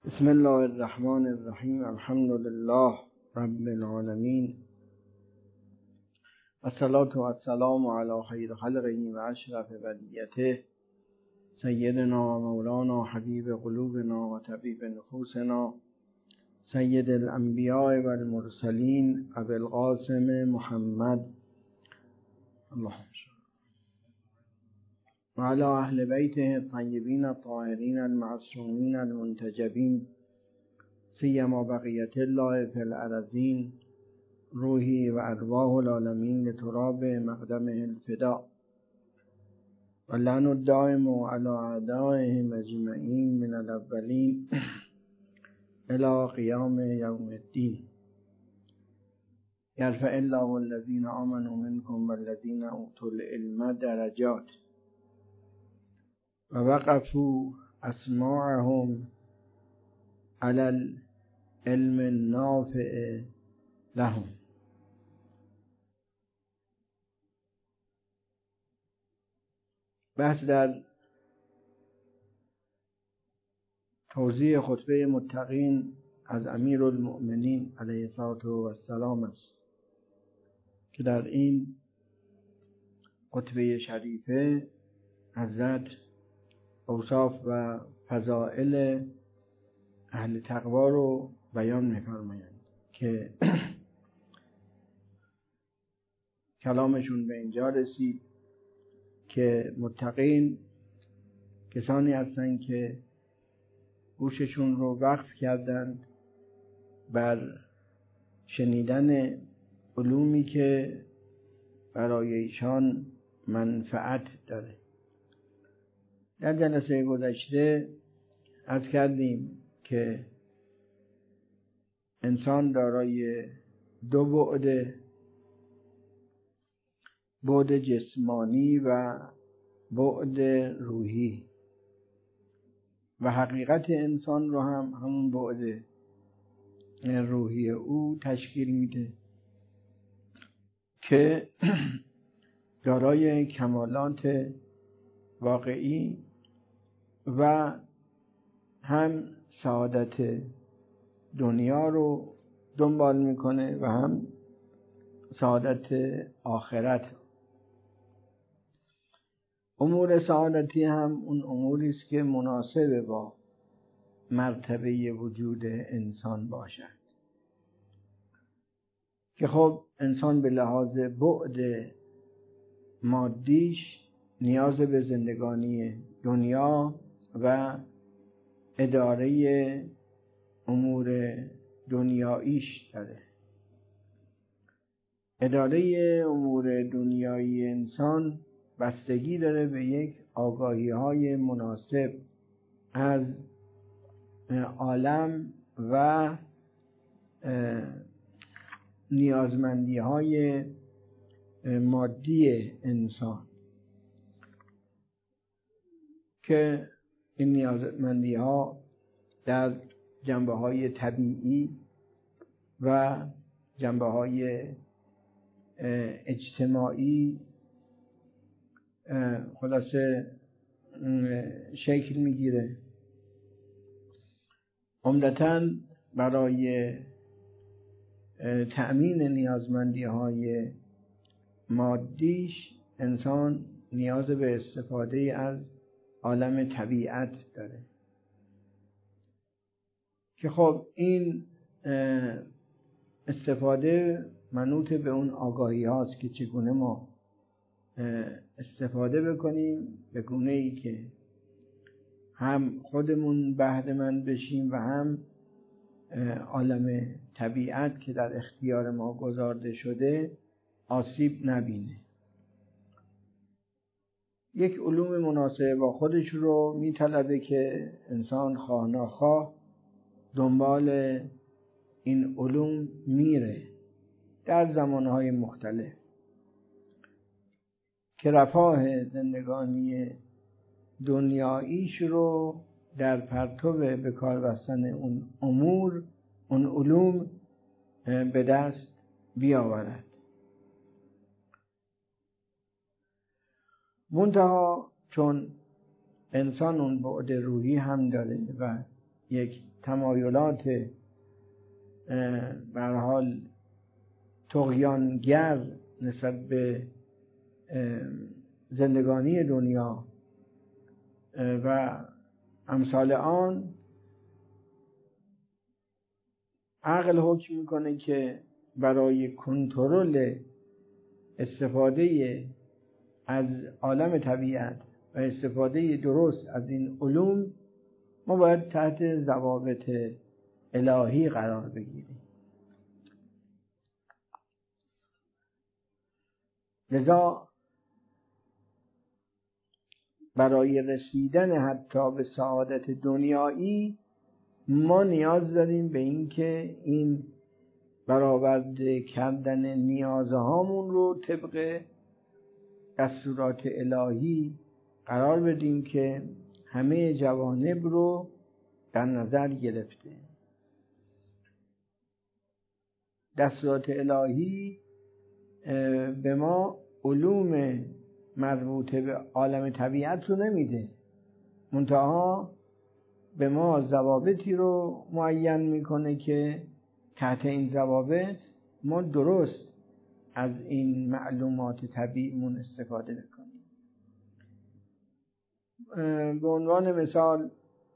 بسم الله الرحمن الرحیم. الحمد لله رب العالمین، الصلاة و السلام علی خیر خلقه و اشرف بریته سیدنا و مولانا حبیب قلوبنا و طبیب نفوسنا سید الانبیاء و المرسلین ابی القاسم محمد اللهم و علی اهل بیته الطیبین الطاهرین المعصومین المنتجبین سیما بقیت الله فی الارضین روحی و ارواح العالمین لتراب مقدمه الفدا و لعن الدائم علی اعدائهم اجمعین من الاولین الی قیام یوم الدین. یرفع الله الذین آمنوا منکم والذین اوتوا العلم درجات و وقفوا اسماعهم علی العلم النافع لهم. بحث در توضیح خطبه متقین از امیرالمؤمنین علیه السلام است که در این خطبه شریفه حضرت اوصاف و فضائل اهل تقوا رو بیان می‌فرمایند که کلامشون به اینجا رسید که متقین کسانی هستند که گوششون رو وقف کردند بر شنیدن علومی که برای ایشان منفعت داره. در جلسه گذشته عرض کردیم که انسان دارای دو بعد جسمانی و بعد روحی و حقیقت انسان رو هم همون بعد روحی او تشکیل میده که دارای کمالات واقعی و هم سعادت دنیا رو دنبال میکنه و هم سعادت آخرت. امور سعادتی هم اون اموری است که مناسب با مرتبه وجود انسان باشد که خب انسان به لحاظ بعد مادیش نیاز به زندگانی دنیا و اداره امور دنیاییش داره. اداره امور دنیایی انسان بستگی داره به یک آگاهی‌های مناسب از عالم و نیازمندی‌های مادی انسان که این نیازمندی‌ها در جنبه‌های طبیعی و جنبه‌های اجتماعی خلاصه شکل میگیره. عمدتاً برای تأمین نیازمندی‌های مادیش انسان نیاز به استفاده از عالم طبیعت داره که خب این استفاده منوط به اون آگاهی هاست که چگونه ما استفاده بکنیم به گونه‌ای که هم خودمون بهره مند بشیم و هم عالم طبیعت که در اختیار ما گذارده شده آسیب نبینه. یک علوم مناسب با خودش رو میطلبه که انسان خواه ناخواه دنبال این علوم میره در زمانهای مختلف که رفاه زندگانی دنیاییش رو در پرتو به کار بستن اون امور اون علوم به دست بیاورد. منتها چون انسان اون بعد روحی هم داره و یک تمایلات به هر حال طغیانگر نسبت به زندگانی دنیا و امثال آن، عقل حکم میکنه که برای کنترل استفاده از عالم طبیعت و استفاده درست از این علوم ما باید تحت ضوابط الهی قرار بگیریم. لذا برای رسیدن حتی به سعادت دنیایی ما نیاز داریم به این که این برآورده کردن نیازهامون رو طبق دستورات الهی قرار بدیم که همه جوانب رو در نظر گرفته. دستورات الهی به ما علوم مربوطه به عالم طبیعت رو نمیده، منتها به ما ضوابطی رو معین میکنه که تحت این ضوابط ما درست از این معلومات طبیعیمون استفاده بکنیم. به عنوان مثال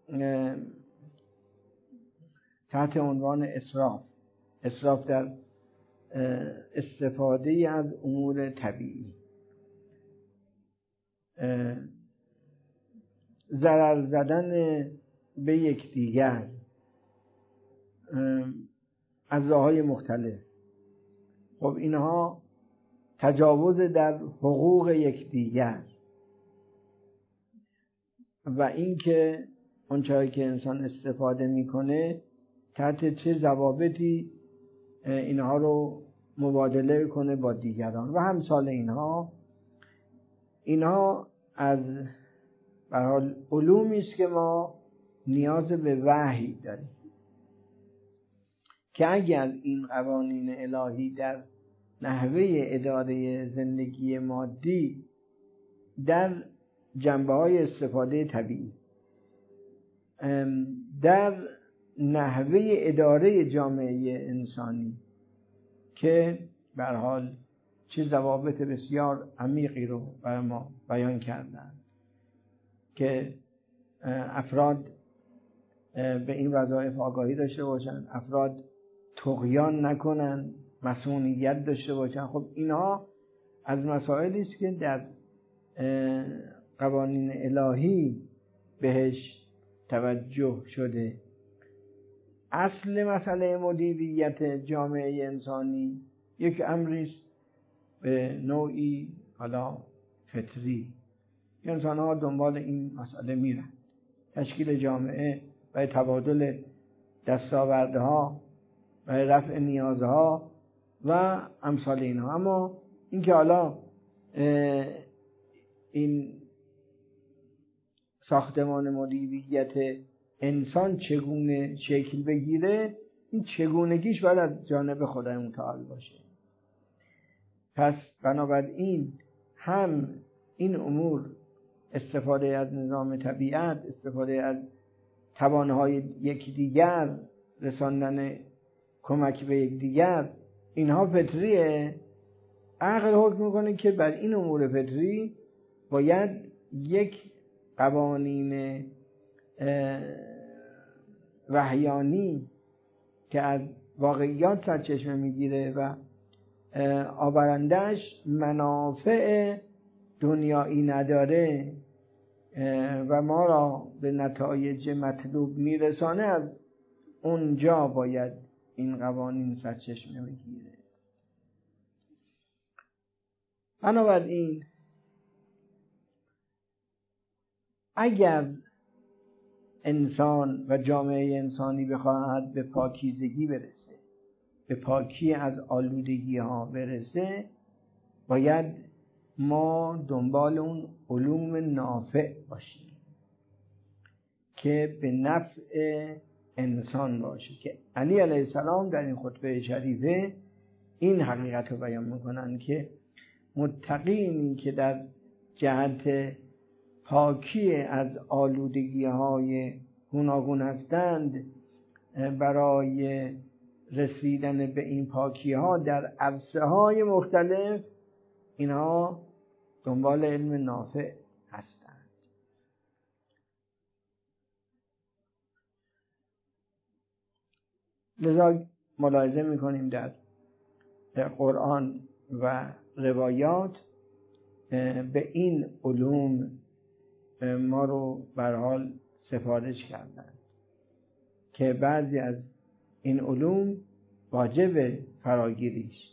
تحت عنوان اسراف در استفاده از امور طبیعی، ضرر زدن به یکدیگر از راه‌های مختلف، خب اینها تجاوز در حقوق یکدیگر و اینکه اون چیزی که انسان استفاده میکنه تحت چه ضوابطی اینها رو مبادله کنه با دیگران و همثال اینها از به هر حال علومی است که ما نیاز به وحی داریم که اگر این قوانین الهی در نحوه اداره زندگی مادی در جنبه‌های استفاده طبیعی، در نحوه اداره جامعه انسانی که به هر حال چه ضوابط بسیار عمیقی رو برای ما بیان کردن که افراد به این وظایف آگاهی داشته باشن، افراد طغیان نکنن، مسئولیت داشته باشن. خب اینها از مسائلی است که در قوانین الهی بهش توجه شده. اصل مسئله مدیریت جامعه انسانی یک امری است به نوعی حالا فطری که انسان‌ها دنبال این مسئله میرن، تشکیل جامعه و تبادل دستاوردها و رفع نیازها و امثال اینها. اما اینکه حالا این ساختمان مدیریت انسان چگونه شکل بگیره، این چگونگیش باید از جانب خدای متعال باشه. پس بنابراین هم این امور، استفاده از نظام طبیعت، استفاده از توانهای یکدیگر، رساندن کمک به یکدیگر، اینها فطریه. عقل حکم میکنه که بر این امور فطری باید یک قوانین وحیانی که از واقعیات سرچشمه میگیره و آورندهش منافع دنیایی نداره و ما را به نتایج مطلوب میرسانه، از اونجا باید این قوانین سرچشمه بگیره. بنابراین اگر انسان و جامعه انسانی بخواهد به پاکیزگی برسه، به پاکی از آلودگی ها برسه، باید ما دنبال اون علوم نافع باشیم که به نفع انسان باشه، که علی علیه السلام در این خطبه شریفه این حقیقت رو بیان میکنن که متقینی که در جهت پاکی از آلودگی های گوناگون هستند برای رسیدن به این پاکی ها در عرصه های مختلف اینها دنبال علم نافع هستند. لذا ملاحظه میکنیم در قرآن و روایات به این علوم ما رو به هر حال سفارش کردند که بعضی از این علوم واجب فراگیریش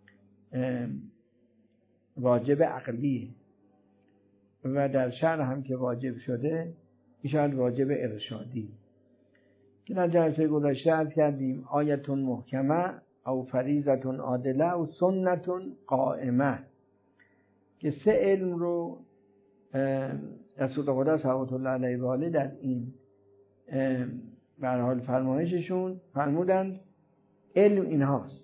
واجب عقلی و در شرع هم که واجب شده میشود واجب ارشادی که در جلسه گذشته عرض کردیم آیتون محکمه او فریضتون عادله او سنتون قائمه که سه علم رو رسول خدا صلوات الله علیه و آله در این به هر حال فرمایششون فرمودند علم اینهاست.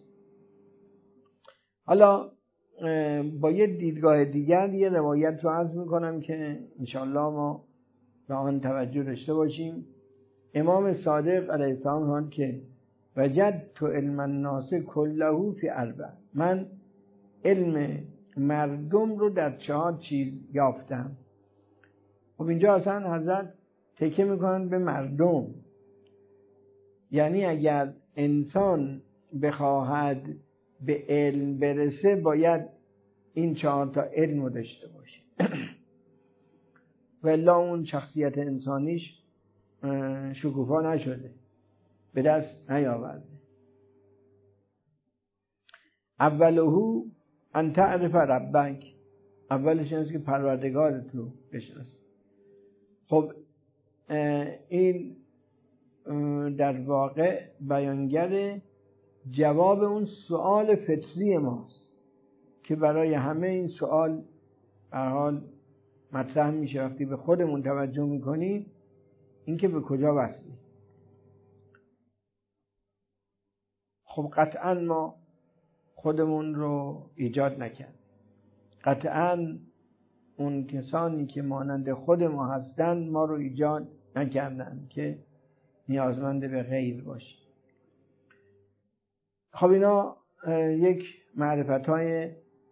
حالا با یه دیدگاه دیگر یه روایت رو عرض میکنم که انشاءالله ما به آن توجه داشته باشیم. امام صادق علیه السلام فرمود که وجدت علم الناس کله فی اربع، من علم مردم رو در 4 چیز یافتم. خب اینجا اصلا حضرت تکیه میکنن به مردم، یعنی اگر انسان بخواهد به علم برسه باید این 4 تا علم رو داشته باشه و الا اون شخصیت انسانیش شکوفا نشده، به دست نیاورده. اولهو ان تعرف ربک، اولش اینه که پروردگارت رو بشناسی. خب این در واقع بیانگر جواب اون سوال فطری ماست که برای همه این سوال به هر حال مطرح میشه وقتی به خودمون توجه میکنیم، اینکه به کجا وصلیم. خب قطعا ما خودمون رو ایجاد نکردیم، قطعا اون کسانی که مانند خود ما هستند ما رو ایجاد نکردند که نیازمند به غیر باشیم. خب اینا یک معرفت‌های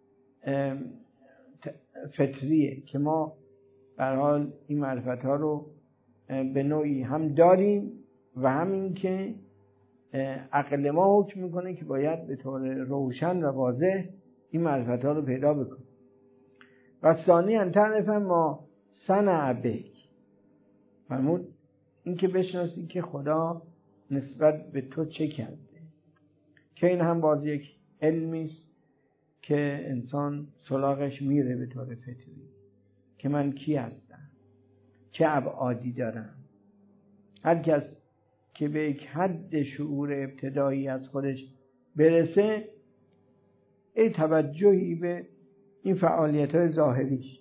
فطریه که ما به هر حال این معرفت‌ها رو به نوعی هم داریم و هم این که عقل ما حکم میکنه که باید به طور روشن و واضح این معرفت‌ها رو پیدا بکنیم. و ثانی ان تعرف ما صنع بک، فرمود این که بشناسی که خدا نسبت به تو چه کرده، که این هم باز یک علمی است که انسان سراغش میره به طور فطری که من کی هستم، چه ابعادی دارم. هر کس که به یک حد شعور ابتدایی از خودش برسه ای توجهی به این فعالیت‌های ظاهریش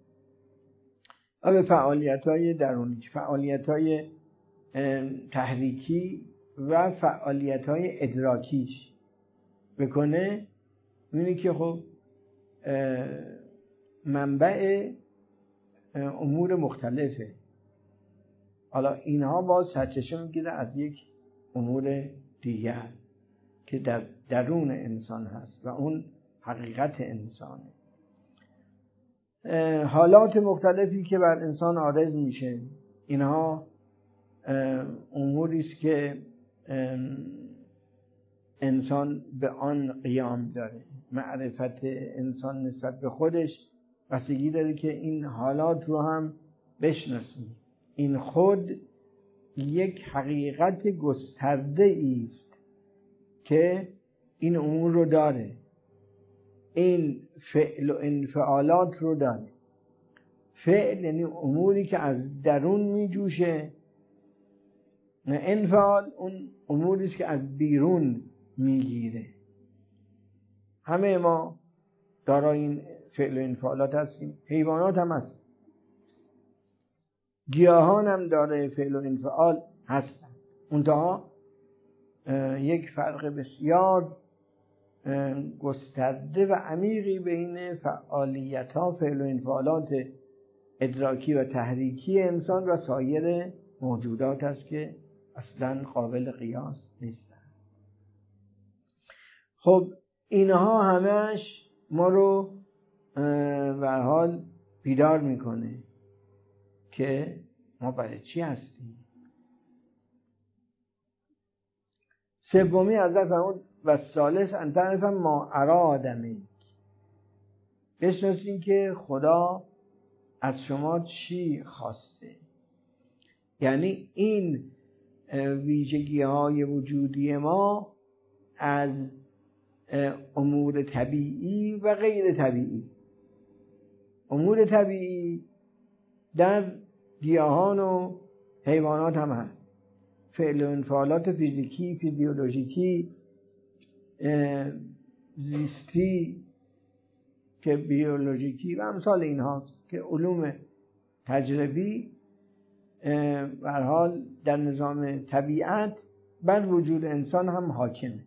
و به فعالیت‌های درونیش، فعالیت‌های تحریکی و فعالیت‌های ادراکیش بکنه، می‌بینی که خب منبع امور مختلفه. حالا اینها باز سرچشمه میگیره از یک امور دیگر که در درون انسان هست و اون حقیقت انسانه. حالات مختلفی که بر انسان عارض میشه، اینها اموری است که انسان به آن قیام داره. معرفت انسان نسبت به خودش بستگی داره که این حالات رو هم بشناسیم. این خود یک حقیقت گسترده است که این امور رو داره، این فعل و انفعالات رو داره. فعل یعنی اموری که از درون می جوشه، انفعال اون اموری است که از بیرون میگیره. همه ما دارای این فعل و انفعالات هستیم، حیوانات هم هست، گیاهان هم دارای فعل و انفعال هستن. منتها یک فرق بسیار گسترده و عمیقی بین فعالیت ها، فعل و انفعالات ادراکی و تحریکی انسان و سایر موجودات است که اصلا قابل قیاس نیستن. خب اینها همش ما رو به هر حال بیدار میکنه که ما برای چی هستیم. سومی حضرت فرمود و ثالث ان تعرف ما اراد منک، بشناسین که خدا از شما چی خواسته. یعنی این ویژگی های وجودی ما از امور طبیعی و غیر طبیعی. امور طبیعی در گیاهان و حیوانات هم هست، فعل و انفعالات فیزیکی، فیزیولوژیکی، زیستی که بیولوژیکی و امثال این هاست که علوم تجربی به هر حال در نظام طبیعت بر وجود انسان هم حاکمه،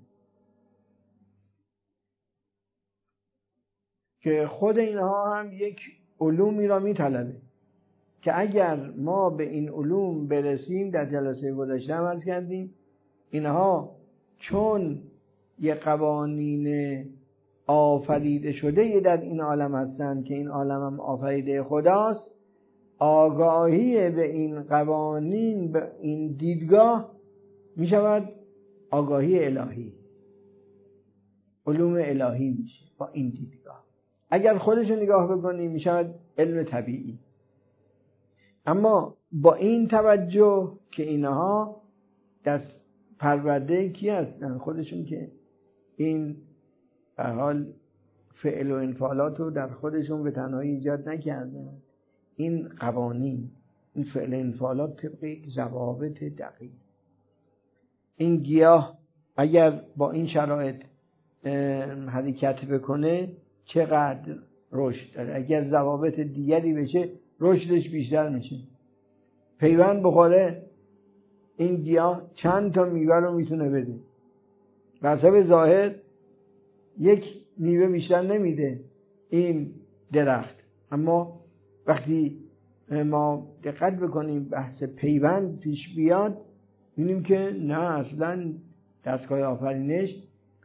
که خود اینها هم یک علومی را میطلبه که اگر ما به این علوم برسیم، در جلسه گذشته هم عرض کردیم، اینها چون یک قوانین آفریده شده در این عالم هستند که این عالم هم آفریده خداست، آگاهی به این قوانین، به این دیدگاه می شود آگاهی الهی، علوم الهی میشه با این دیدگاه. اگر خودشو نگاه بکنیم می شود علم طبیعی. اما با این توجه که اینها دست پرورده کی هستن؟ خودشون که این به هر حال فعل و انفعالات رو در خودشون به تنهایی ایجاد نکردن. این قوانین، این فعل انفعالات طبق یک ضوابط دقیق. این گیاه اگر با این شرایط حرکت بکنه چقدر رشد داره، اگر ضوابط دیگری بشه رشدش بیشتر میشه. پیوند بخوره این گیاه چند تا میوه رو میتونه بده، بر حسب ظاهر یک میوه بیشتر نمیده این درخت، اما وقتی ما دقت بکنیم بحث پیوند پیش بیاد می‌بینیم که نه، اصلا دستگاه آفرینش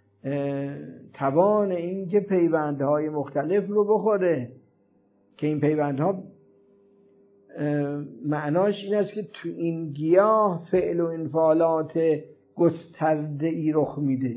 توان این که پیوندهای مختلف رو بخوره که این پیوندها معناش این است که تو این گیاه فعل و انفعالات گسترده ای رخ میده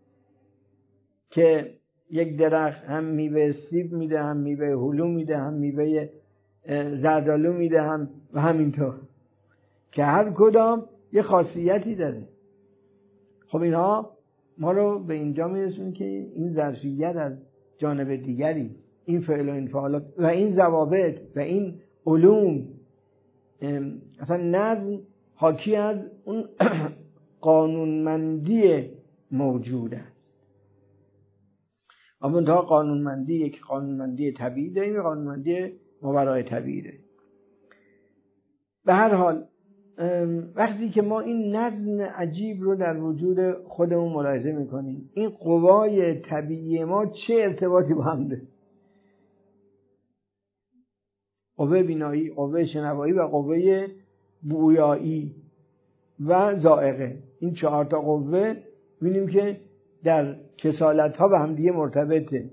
که یک درخت هم میوه سیب میده، هم میوه هلو میده، هم میوه زردآلو میده، هم و همینطور که هر کدام یه خاصیتی داره. خب اینها ما رو به اینجا میرسونه که این ظرفیت از جانب دیگری، این فعل و انفعالات و این ضوابط و این علوم، اصلا نظم حاکی از اون قانونمندی موجود است. اما تا قانونمندی یک قانونمندی طبیعی داریم، یک قانونمندی ماورای طبیعی داریم. به هر حال وقتی که ما این نظم عجیب رو در وجود خودمون ملاحظه میکنیم، این قوای طبیعی ما چه ارتباطی با هم داره؟ قوه بینایی، قوه شنوایی و قوه بویایی و ذائقه، این 4 تا قوه می‌بینیم که در کسالت‌ها به هم دیگه مرتبطه،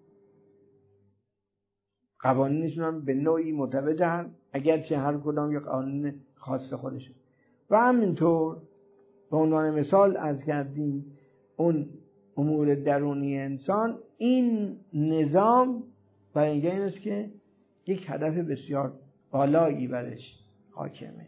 قوانینشون هم به نوعی مرتبطه، اگرچه هر کدام یک قانون خاص خودشه. و همینطور به عنوان مثال عرض کردیم اون امور درونی انسان، این نظام برای اینجا این است که یک هدف بسیار بالایی برش حاکمه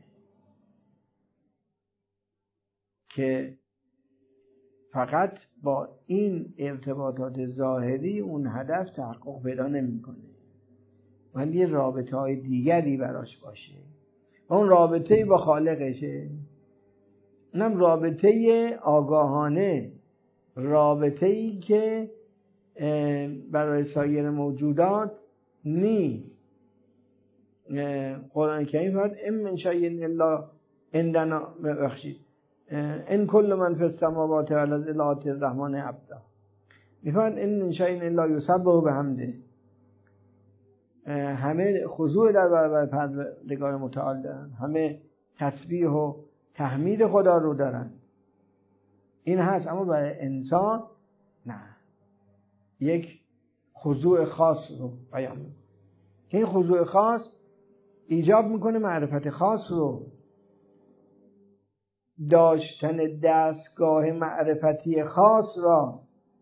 که فقط با این ارتباطات ظاهری اون هدف تحقق پیدا نمی‌کنه، ولی یه رابطه‌های دیگری براش باشه. اون رابطه‌ای با خالقشه، اونم رابطه آگاهانه، رابطه‌ای که برای سایر موجودات نیست. قرآن کریم فرمود ان من شیء الا عندنا، ببخشید، ان کل من فی السماوات والارض الا آتی الرحمن عبدا. میفرماد ان من شیء الا یسبح بحمده، همه خضوع در برابر پروردگار متعال دارن، همه تسبیح و تحمید خدا رو دارن، این هست. اما برای انسان نه، یک خضوع خاص رو بیان میکنه که این خضوع خاص ایجاب میکنه معرفت خاص رو، داشتن دستگاه معرفتی خاص را.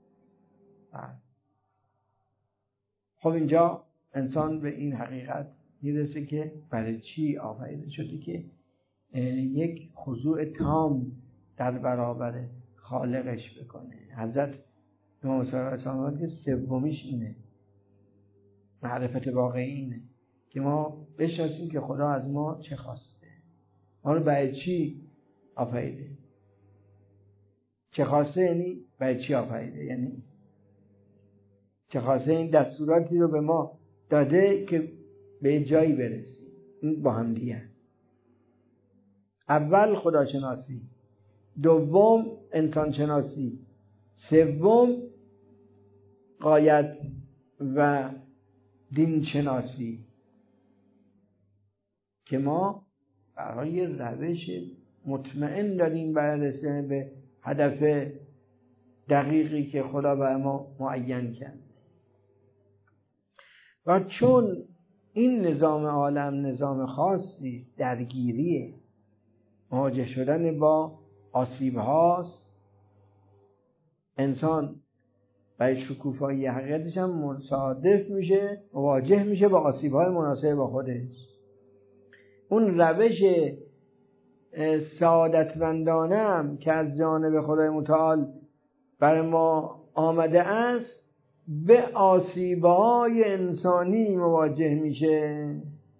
خب اینجا انسان به این حقیقت میرسه که برای چی آفریده شده، که یک خضوع تام در برابر خالقش بکنه. حضرت امام صادق علیه السلام که سومیش اینه، معرفت واقعی اینه که ما بشناسیم که خدا از ما چه خواسته، ما رو برای چی آفریده. چه خواسته یعنی برای چی آفریده، یعنی چه خواسته این دستوراتی رو به ما داده که به جایی برسیم. این با هم دیگه است. اول خداشناسی، دوم انسان شناسی، سوم غایت و دین شناسی، که ما برای روش مطمئن داریم برای رسیدن به هدف دقیقی که خدا برای ما معین کرد. و چون این نظام عالم نظام خاصی است، درگیریه، مواجه شدن با آسیب هاست، انسان برای شکوفایی حقیقتش هم مصادف میشه، مواجه میشه با آسیب های مناسب با خودش. اون روش سعادتمندانه هم که از جانب خدای متعال برای ما آمده است، به آسیب‌های انسانی مواجه میشه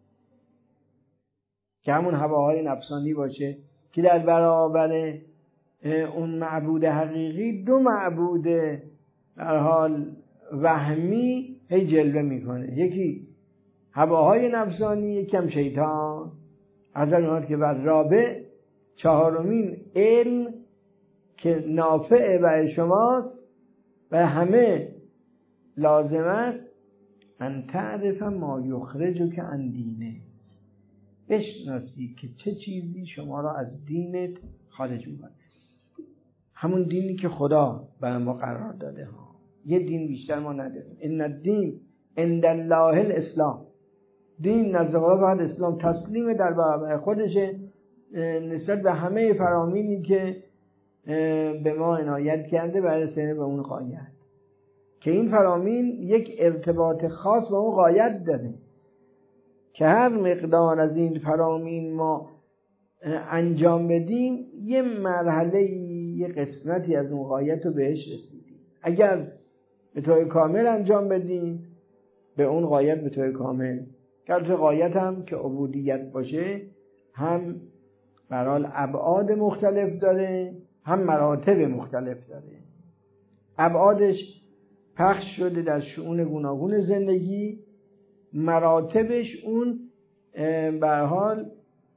که همون هواهای نفسانی باشه که در برابر اون معبود حقیقی دو معبود در حال وهمی هی جلوه میکنه، یکی هواهای نفسانی، یکم شیطان. از این که بر رابع چهارمین علم که نافع برای شماست و همه لازم است، ان تعرف ما یخرجک عن دینه، بشناسی که چه چیزی شما را از دینت خارج می‌کنه. همون دینی که خدا برای ما قرار داده ها، یه دین بیشتر ما نداریم. ان الدین عند الله الاسلام، دین نزد خدا فقط اسلام، تسلیم در برابر خودشه نسبت به همه فرامینی که به ما عنایت کرده برای رسیدن به اون غایت، که این فرامین یک ارتباط خاص با اون غایت داره که هر مقدار از این فرامین ما انجام بدیم یه مرحله، یه قسمتی از اون غایت رو بهش رسیدیم. اگر به طور کامل انجام بدیم به اون غایت به طور کامل، که غایت هم که عبودیت باشه هم برای ابعاد مختلف داره، هم مراتب مختلف داره. ابعادش پخش شده در شؤون گوناگون زندگی، مراتبش اون به هر حال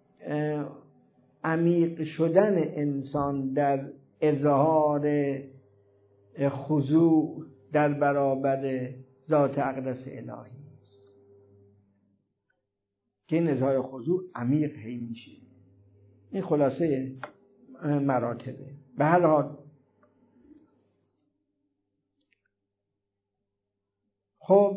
عمیق شدن انسان در اظهار خضوع در برابر ذات اقدس الهی است که این اظهار خضوع عمیق هی میشه. این خلاصه مراتبه. به هر حال خب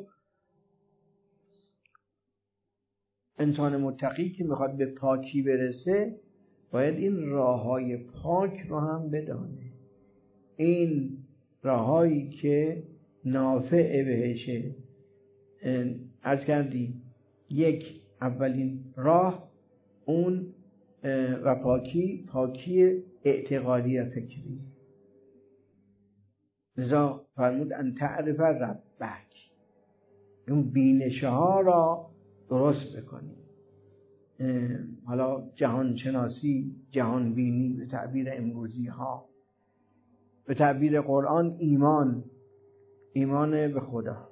انسان متقی که میخواد به پاکی برسه باید این راههای پاک رو هم بدانه، این راههایی که نافع بهشه. عرض کردیم یک اولین راه اون و پاکی اعتقادی و فکری. لذا فرمود ان تعرف ربک، اون بینشه ها را درست بکنی. حالا جهان شناسی، جهان بینی به تعبیر امروزی ها، به تعبیر قرآن ایمان به خدا.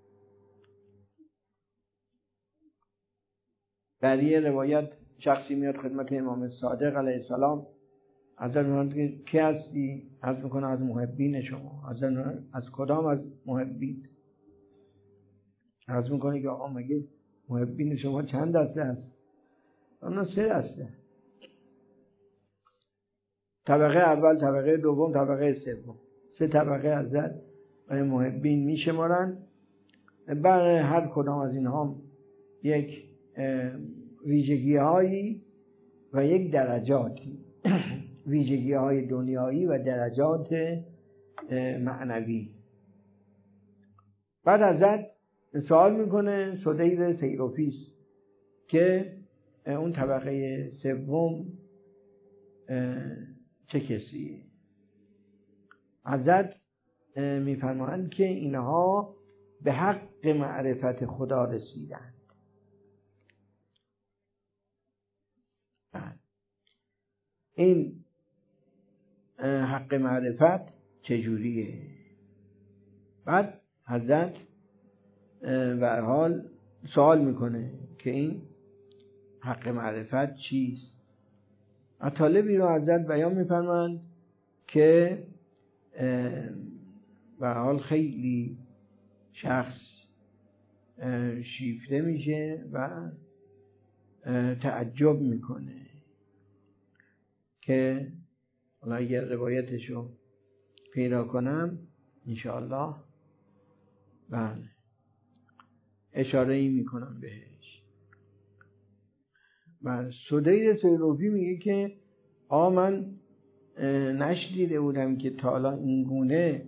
در یه روایت شخصی میاد خدمت امام صادق علیه السلام، حضرت میگه که کی هستی؟ عرض میکنه از محبین شما. حضرت از کدام از محبین؟ عرض میکنه که آقا مگه محبین شما چند دسته هست؟ اونا 3 دسته. طبقه اول، طبقه دوم، طبقه سوم. 3 طبقه ازت و محبین میشمارن. برای هر کدام از اینها یک ویژگی هایی و یک درجاتی، ویژگی های دنیایی و درجات معنوی. بعد ازت سوال میکنه سدیر سیروفیس که اون طبقه سوم چه کسیه؟ ازت میفرمایند که اینها به حق معرفت خدا رسیدند. این حق معرفت چجوریه؟ بعد حضرت به هر حال سوال میکنه که این حق معرفت چیست؟ مطالبی رو حضرت بیان میفرمایند که به هر حال خیلی شخص شیفته میشه و تعجب میکنه که حالا اگر روایتشو پیدا کنم انشاءالله بله اشاره ای میکنم بهش. بله سدیر سیروفی میگه که من نشنیده بودم که تا حالا این گونه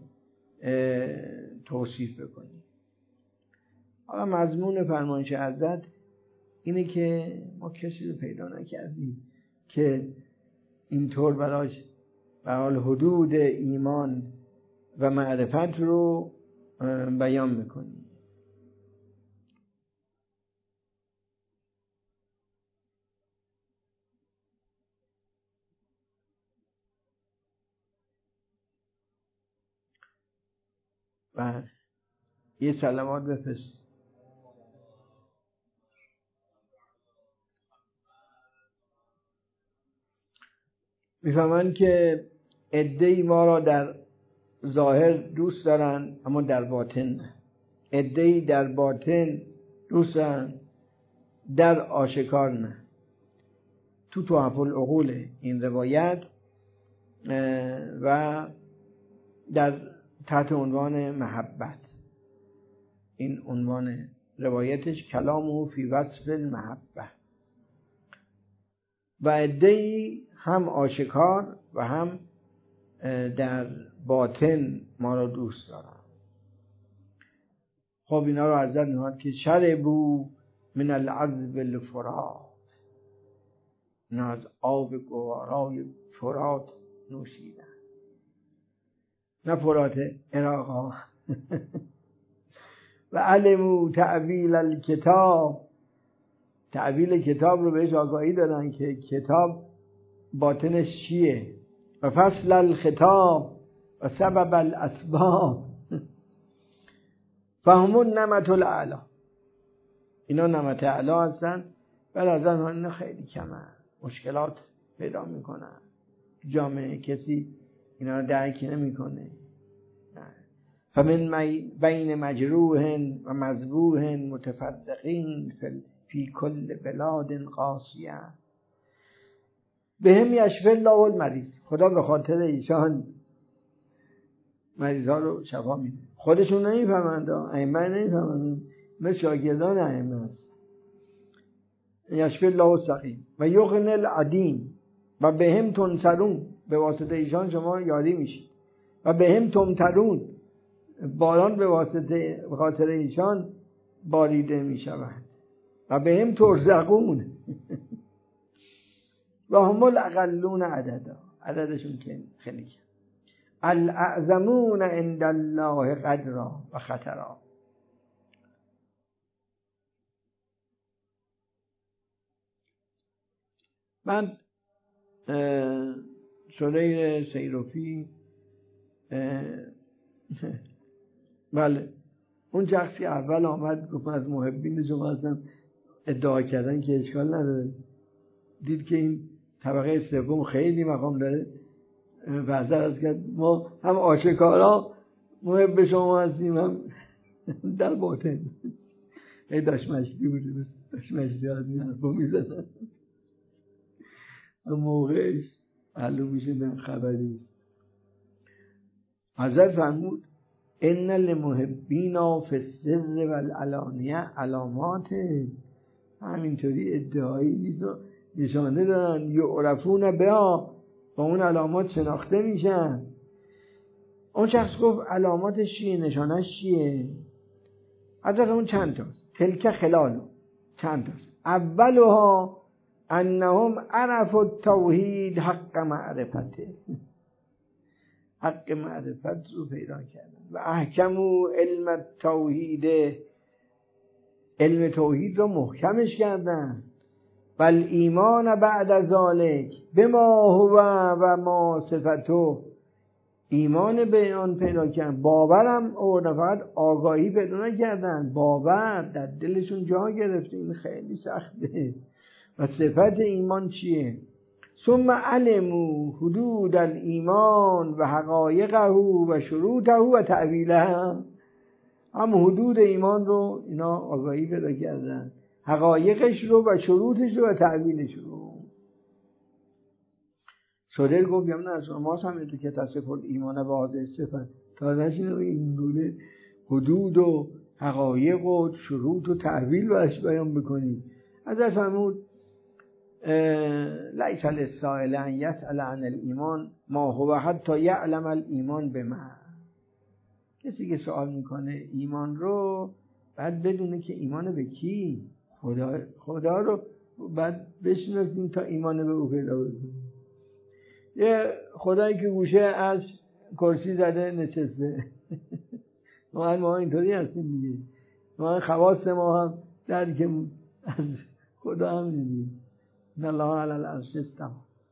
توصیف بکنی. حالا مضمون فرمایش حضرت اینه که ما کسی رو پیدا نکردیم که اینطور براش به حال حدود ایمان و معرفت رو بیان میکنیم. و یه سلوات بفرست. میفهمن که عده‌ای ما را در ظاهر دوست دارن اما در باطن نه. عده‌ای در باطن دوست دارن در آشکار نه. تو تحف العقول این روایت و در تحت عنوان محبت، این عنوان روایتش کلامه فی وصف المحبه، و عده‌ای هم آشکار و هم در باطن ما را دوست دارن. خب اینا رو حضرت می‌فرماید که شربوا من العذب الفرات، اینا از آب گوارای فرات نوشیدن. نه فرات عراق ها. و علموا تعویل الکتاب، تعویل کتاب رو بهش آگاهی دادن که کتاب باطنش چیه. و فصل الخطاب و سبب الاسباب فهم النعمت الاعلی، اینا نعمت اعلی هستن. ولی از اینا خیلی کمه، مشکلات پیدا میکنن جامعه، کسی اینا رو درک نمیکنه. فمن بین مجروح و مذبوح متفرقین فی کل بلاد قاسیه بهم یشفی الله المریض، خدا به خاطر ایشان مریضا رو شفا میده. خودشون نمیفهمند، ائمه نمیفهمند، مثل شاگردان ائمه است. یشفی الله السقیم و یغنی العدیم و بهم تنصرون، به واسطه ایشان شما یاری میشید. و بهم تمطرون، باران به خاطر ایشان باریده میشود. و بهم ترزقون و هم الاقلون عددا، عددشون که خیلی کم. الاعظمون عند الله قدرا و خطرا. من سدیر سیروفی بله اون شخصی اول آمد گفت از محبین شما هستم، ادعا کردن که اشکال نداره، دید که این طبقه سوم خیلی مقام داره، وعظه از کرد ما هم آشکارا محب شما هستیم هم در باطن. ای داشمشتی بوده، داشمشتی از این حرفا میزدن موقعش معلوم میشه به خبری. حضرت فرمود ان للمحبین فی السر والعلانیه علامات، همینطوری ادعایی نیست، نشانه دارن، یعرفون بها، با اون علامات شناخته میشن. اون شخص گفت علاماتش چیه، نشانش چیه؟ حضرت اون چند تاست، تلک خلالو، چند تاست. اولها انهم عرفوا التوحید حق معرفته، حق معرفت رو پیدا کردن. و احکموا علم التوحید، علم توحید رو محکمش کردن. بل ایمان بعد ذالک بما هو و ما صفتو، ایمان به آن پیدا کردن، باورم آوردن، فقط آگاهی پیدا نکردن، باور در دلشون جا گرفته. این خیلی سخته. و صفت ایمان چیه؟ ثم علموا حدود الایمان و حقایقه و شروطه و تعویله، هم حدود ایمان رو اینا آگاهی پیدا کردن، حقایقش رو و شروطش رو و تعویلش رو. شده گفت یمن از ماست هم تو که تصف ایمان به حاضر صفت تا نشینه این دوله حدود و حقایق و شروط و تعویل برش بیان بکنی. حضرت فرمود لیس للسائل ان یسأل عن الایمان ما هو حتی یعلم الایمان بما، کسی که سوال میکنه ایمان رو بعد بدونه که ایمان به کی، خدا رو بعد بشناسیم تا ایمان به او پیدا بکنیم. یه خدایی که گوشه از کرسی زده نشسته ما اینطوری هستیم دیگه، ما خواص ما هم درک از خدا هم دیدیم. ان الله علی العرش استوى.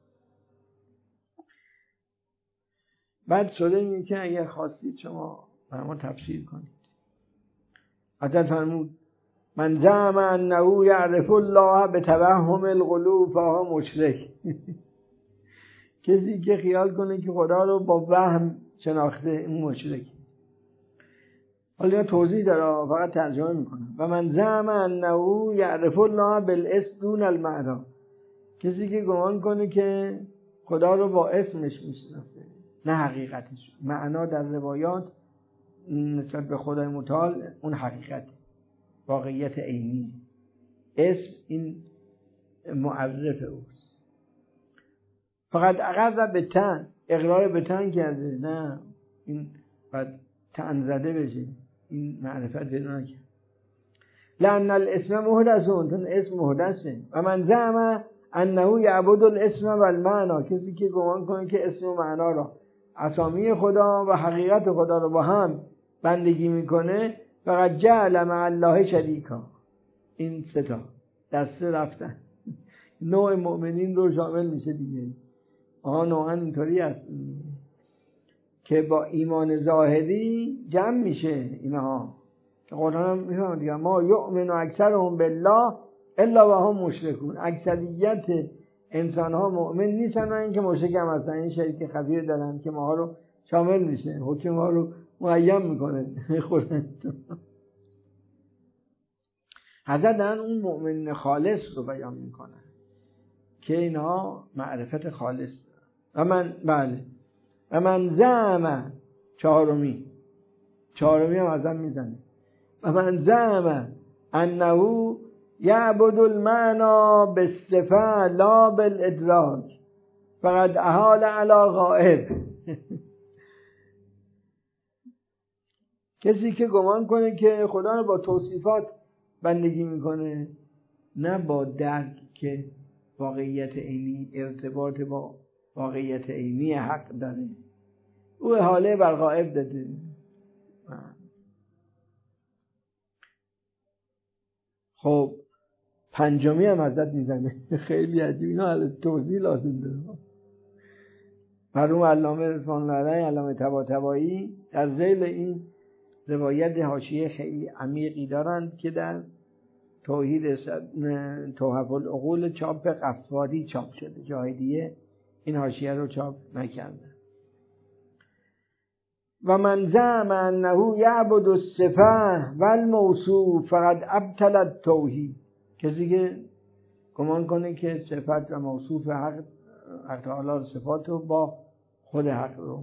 بعد شده میگه که اگر خواستید شما برام تفسیر کنید. حضرت فرمود من زعم انه یعرف الله بتوهم القلوب فهو مشرک. کسی که خیال کنه که خدا رو با وهم شناخته این مشرک. حالا توضیح داره فقط ترجمه میکنم. و من زعم انه یعرف الله بالاسم دون المعنی، کسی که گمان کنه که خدا رو با اسمش میشناسه نه حقیقتش. معنا در روایات نسبت به خدای متعال اون حقیقت واقعیت عینی، اسم این معرف اوست. فقط اقرر به تن، اقرار به تن کرده، نه این باید تن زده بشه، این معرفت پیدا نکرد. لأن الاسم محدثون، چون اسم محدثه. و من زعم انه یعبد الاسم و المعنی، کسی که گمان کنه که اسم و معنا را، اسامی خدا و حقیقت خدا رو با هم بندگی میکنه، فقط جعل مع الله شریکا. این سه تا دسته رفتن نوع مؤمنین رو شامل میشه دیگه. نوعا اینطوری هست که با ایمان ظاهری جمع میشه اینها. قرآن هم میفهمه دیگه، ما یؤمن اکثرهم بالله الا و هم مشرکون. اکثریت انسان ها مؤمن نیستن و اینکه مشرک هم هستن. این شریک خفی دارن که ما ها رو شامل میشه، حکم ها رو معین میکنه خودن. حضرت دارن اون مؤمن خالص رو بیان میکنن که اینها معرفت خالص دارن. و من زعم، چهارمی هم ازم میزنه. و من زعم انه یعبد المعنى بالصفه لا بالادراک فقد احال علی غائب. کسی که گمان کنه که خدا رو با توصیفات بندگی میکنه نه با درک که واقعیت عینی ارتباط با واقعیت عینی حق داره، او احاله بر غائب داده. خب پنجمی هم حضرت میزنه خیلی عجیب، اینا توضیح لازم داره. مرحوم علامه رضوان الله علیه، علامه طباطبایی در ذیل این روایت حاشیه خیلی عمیقی دارند که در توحید توحف العقول چاپ قفاری چاپ شده، جای دیگه این حاشیه رو چاپ نکردن. و من زعم انه یعبد الصفه والموصوف فقد ابطل التوحید. کسی که گمان کنه که صفت و موصوف حق حق تعالی صفات رو با خود حق رو.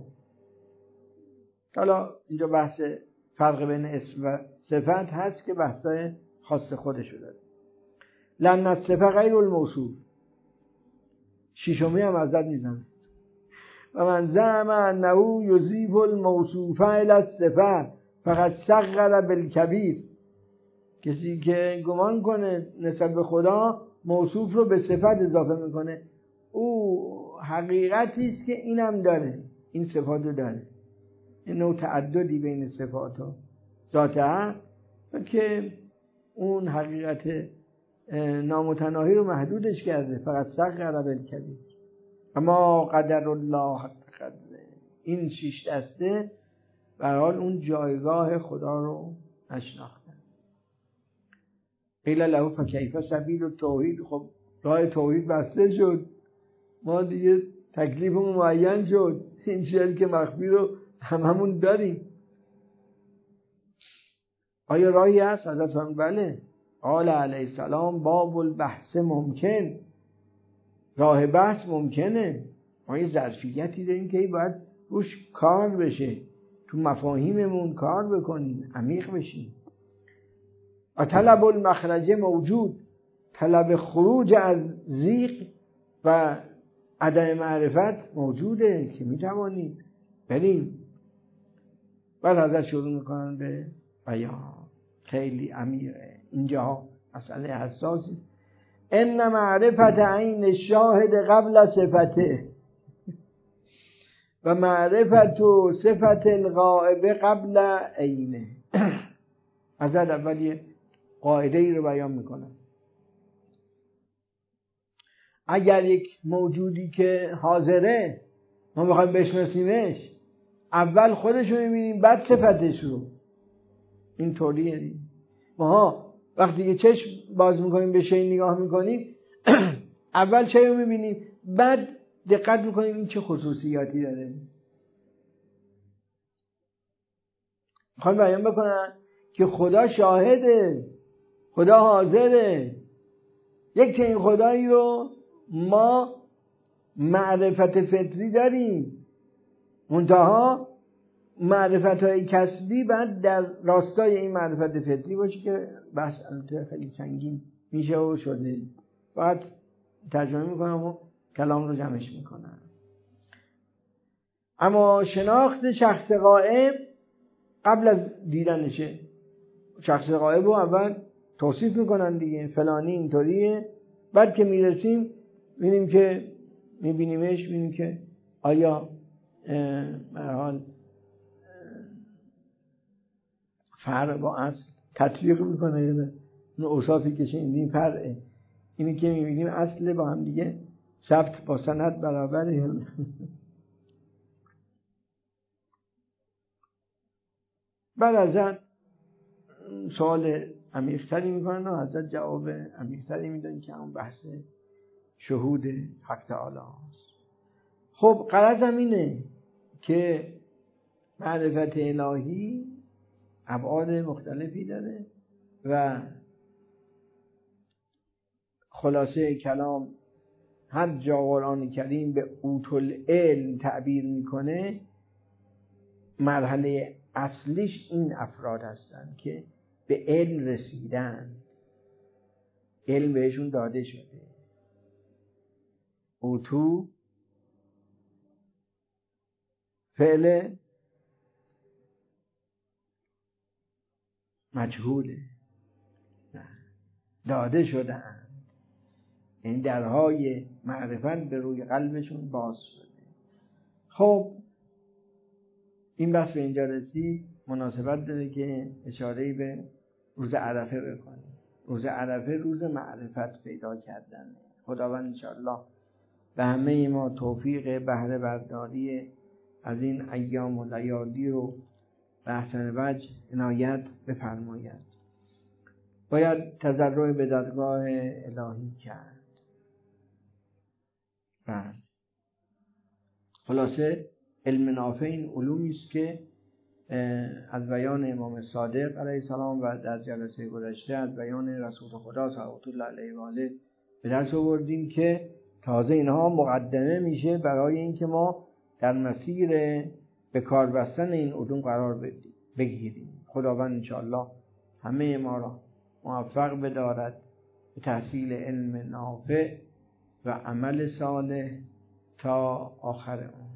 حالا اینجا بحث فرق بین اسم و صفت هست که بحثای خاص خودشو داره. لأن الصفه غیر الموصوف، شیشمی هم ازت میزنه. و من زعم انه یضیف الموصوف الی الصفه فقط صغر بالکبیر، کسی که گمان کنه نسبت به خدا موصوف رو به صفت اضافه میکنه، او حقیقتی است که اینم داره، این صفات رو داره، این نوع تعددی بین صفات و ذات حق که اون حقیقت نامتناهی رو محدودش کرده. فقط صغر بالکبیر اما قدر الله حق قدره. این 6 دسته به حال اون جایگاه خدا رو نشناختن. قیل له فکیف سبیل التوحید، خب راه توحید بسته شد، ما دیگه تکلیفمون معین شد، این شرک مخفی رو هممون داریم، آیا راهی هست؟ حضرت فرمود بله. قال علیه السلام باب البحث ممکن، راه بحث ممکنه، ما یه ظرفیتی داریم که باید روش کار بشه، تو مفاهیممون کار بکنیم، عمیق بشیم. و طلب المخرج موجود، طلب خروج از ضیق و عدم معرفت موجوده که میتوانیم بریم. بعد حضرت شروع میکنن به بیان، خیلی عمیقه اینجا، مسئله حساسی. ان معرفت عین الشاهد قبل صفته و معرفت صفت الغائب قبل عینه. حضرت اول یه قاعده ای رو بیان میکنن. اگر یک موجودی که حاضره ما میخوایم بشناسیمش، اول خودش رو میبینیم بعد صفتش رو. این طوریه. ما وقتی که چشم باز میکنیم به شی نگاه میکنیم، اول شی رو میبینیم بعد دقت میکنیم این چه خصوصیاتی داره. میخوام بیان بکنم که خدا شاهده، خدا حاضره. یک چنین خدایی رو ما معرفت فطری داریم، منتها معرفت های کسبی بعد در راستای این معرفت فطری باشه که بحث البته خیلی سنگین میشه و شده. بعد ترجمه میکنم و کلام رو جمعش میکنم. اما شناخت شخص غائب قبل از دیدنشه. شخص غائب رو اول توصیف میکنن دیگه، فلانی اینطوریه، بعد که میرسیم میبینیم که میبینیمش، میبینیم که آیا به حال فرع با اصل تطبیق میکنه یا نه. اون اوصافی که شنیدیم فرعه، اینی که میبینیم اصل با هم دیگه ثبت با سند برابره یا نه. بعد ازت سوال عمیق‌تری میکنن و حضرت جواب عمیق‌تری میدن که اون بحث شهود حق تعالی است. خب غرضم اینه که معرفت الهی ابعاد مختلفی داره و خلاصه کلام هر جا قرآن کریم به اوتل علم تعبیر میکنه، مرحله اصلیش این افراد هستن که به علم رسیدن، علم بهشون داده شده. اوتو فعل مجهوله، داده شدن، این درهای معرفت به روی قلبشون باز شده. خب این بحث به اینجا رسید، مناسبت داره که اشاره‌ای به روز عرفه بکنیم. روز عرفه روز معرفت پیدا کردن. خداوند انشاءالله به همه ما توفیق بهره برداری از این ایام و لیالی رو به احسن وجه عنایت بفرماید. باید تضرع به درگاه الهی کرد. خلاصه علم نافع این علومی است که از بیان امام صادق علیه السلام و در جلسه گذشته از بیان رسول خدا صلی الله علیه و آله به دست آوردیم که تازه اینها مقدمه میشه برای اینکه ما در مسیر به کار بستن این علوم قرار بگیریم. خداوند انشاءالله همه ما را موفق بدارد به تحصیل علم نافع و عمل صالح تا آخر عمر.